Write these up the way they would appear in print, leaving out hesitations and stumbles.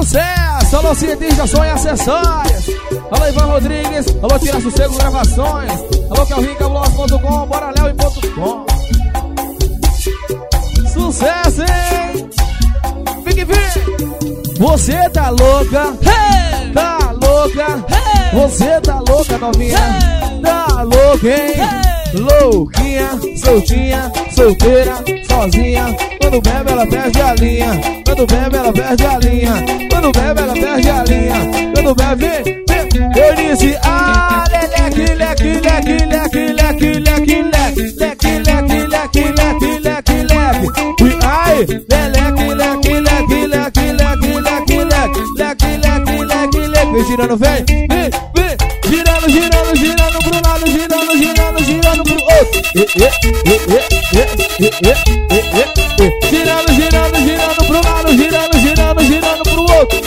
Sucesso! Alô, cientista, som e acessórios. Alô, Ivan Rodrigues. Alô, Tira Sossego Gravações. Alô, calvincablog.com, bora Léo.com. Sucesso, hein? Fique firme. Você tá louca, hey! Tá louca, hey! Você tá louca, novinha, hey! Tá louca, hein? Hey! Louquinha, soltinha, solteira, sozinha. Quando bebe ela perde a linha. Quando bebe ela perde a linha. Quando bebe ela perde a linha. Quando bebe, eu disse leque, leque, leque, leque, leque, leque, leque, leque, leque, leque, leque, leque, leque. Ai, leque, leque, leque, leque, leque, leque, leque, leque, leque, leque. Girando, vem, vem, vem. Girando, girando, girando pro lado, girando, girando, girando pro outro. Girando, girando, girando pro lado, girando, girando, girando pro outro.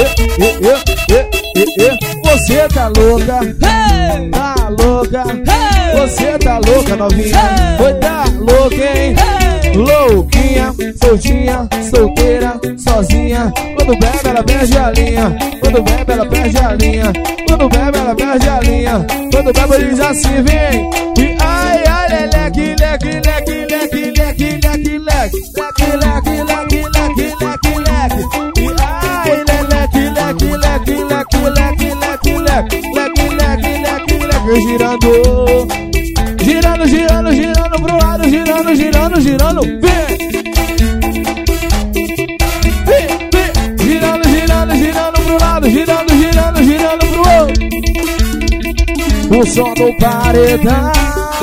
Você tá louca, hey! Tá louca, hey! Você tá louca, novinha, hey! Foi tá louca, hein? Hey! Louquinha, soltinha, solteira, sozinha. Quando bebe ela perde a linha. Quando bebe ela perde a linha. Quando bebe ela perde a linha. Quando bebe ele diz assim, vem. E ai, ai, leque, leque, leque, leque, leque, leque, leque, leque, leque, leque, leque, leque, leque. E ai, leque, leque, leque, leque, leque, leque, leque, leque, leque, leque, leque. Girando, girando, girando, girando pro lado, girando, girando, girando. Vem. Girando, girando, girando pro lado, girando, girando, girando pro outro. O som do paredão.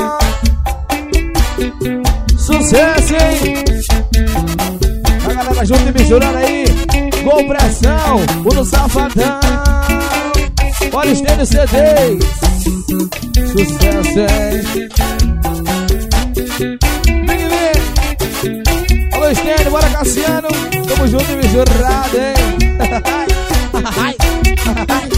Sucesso, hein? A galera junto e misturando aí. Com pressão, o do Safadão. Olha os tênis CDs. Sucesso, hein? Vem, vem. Alô, Stênio, bora Cassiano. Tamo junto e misturado, hein?